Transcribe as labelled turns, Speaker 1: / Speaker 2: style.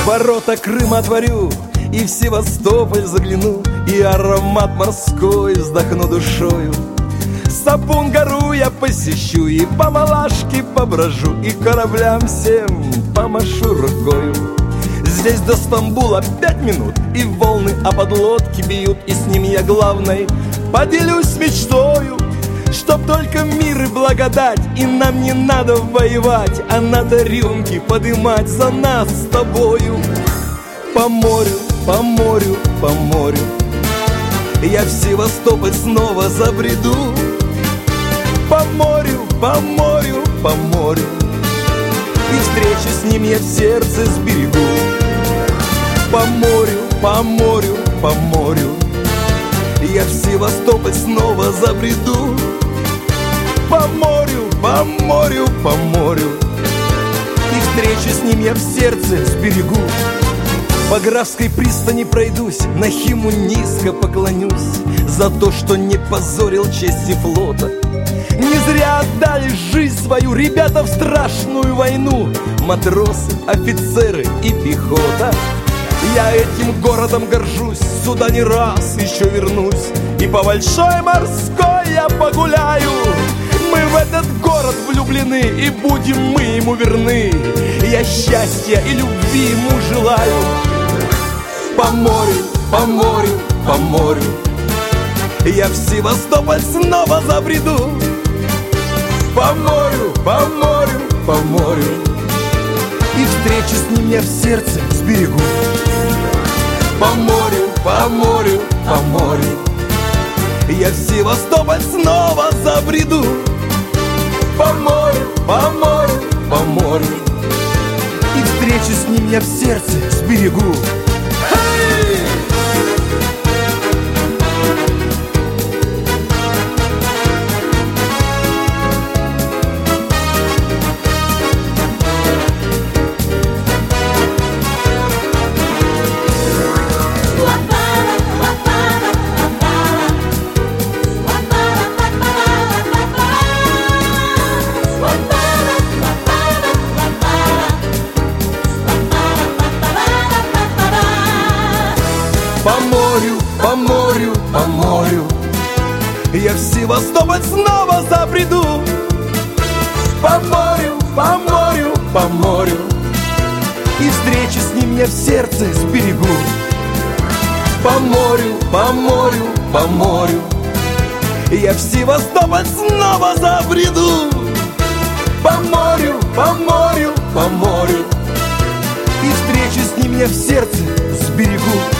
Speaker 1: ворота Крыма отворю и в Севастополь загляну, и аромат морской вздохну душою. Сапун гору я посещу, и по Малашке поброжу, и кораблям всем помашу рукою. Здесь до Стамбула 5 минут, и волны о подлодке бьют, и с ним я главной поделюсь мечтою. Чтоб только мир и благодать, и нам не надо воевать, а надо рюмки подымать за нас с тобою. По морю, по морю, по морю я в Севастополь снова забреду. По морю, по морю, по морю, и встречу с ним я в сердце сберегу. По морю, по морю, по морю я в Севастополь снова забреду. По морю, по морю, по морю, и встречу с ним я в сердце сберегу. По Графской пристани пройдусь, на Химу низко поклонюсь за то, что не позорил чести флота. Не зря отдали жизнь свою ребята в страшную войну, матросы, офицеры и пехота. Я этим городом горжусь, сюда не раз еще вернусь, и по Большой Морской я погуляю. Мы в этот город влюблены, и будем мы ему верны. Я счастья и любви ему желаю. По морю, по морю, по морю я в Севастополь снова забреду. По морю, по морю, по морю, и встречу с ним я в сердце сберегу. По морю, по морю, по морю я в Севастополь снова забреду. По морю, по морю, по морю, и встречу с ним я в сердце сберегу. По морю, по морю, по морю я в Севастополь снова забреду. По морю, по морю, по морю, и встречу с ним я в сердце сберегу. По морю, по морю, по морю я в Севастополь снова забреду. По морю, по морю, по морю, и встречу с ним я в сердце сберегу.